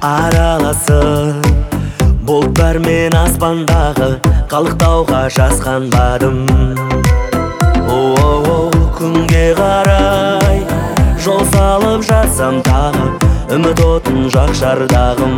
араласып бұлттар мен аспандағы қалықтауға жасқанбадым. Күнге қарай жол салып жатсам тағы үміт отын жақшардағым.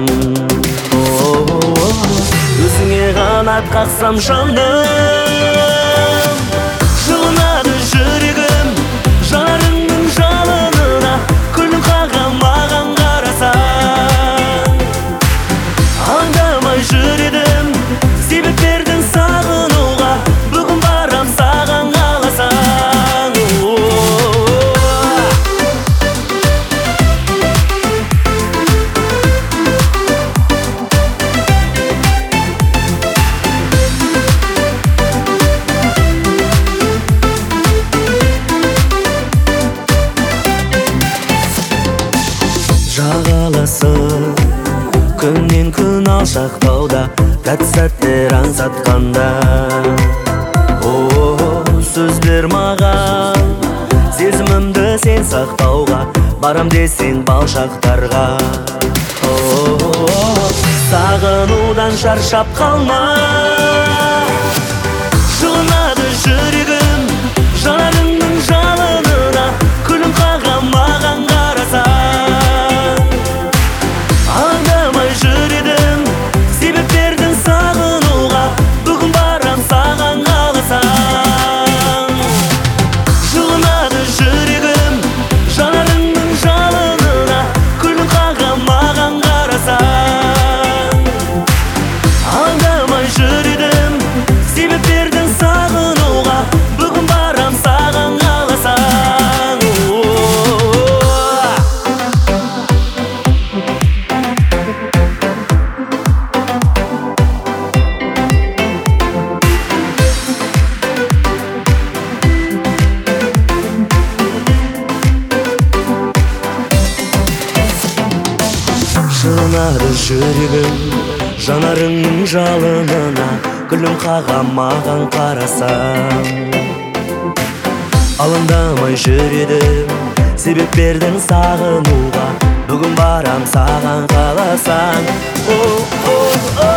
Өзіңе қанат қақсам жаным, жылынады жүрегім жанарыңның жалынына. Күлің қағам маған қарасаң, аңдамай жүр едім себептердің сағынуға. Бүгін барам саған қаласаң. Жағаласып күннен күн алшақтауда, тәтті сәттер аңсатқанда. Сөз бер маған сезімімді сен сақтауға, барам десең бал шақтарға. Сағынудан шаршап қалма, жылынады жүрегім жанарыңның жалынына. Күлің қағам маған қарасаң, аңдамай жүр едім себептердің сағынуға. Бүгін барам саған қаласаң. Жылынады жүрегім жанарыңның жалынына. Күлің қағам маған қарасаң, аңдамай жүр едім себептердің сағынуға. Бүгін барам саған қаласаң. Жылынады жүрегім жанарыңның жалынына. Күлім қағам маған қарасаң, алаңдамай жүр едім себеп бердің сағынуға. Бүгін барам саған қаласаң.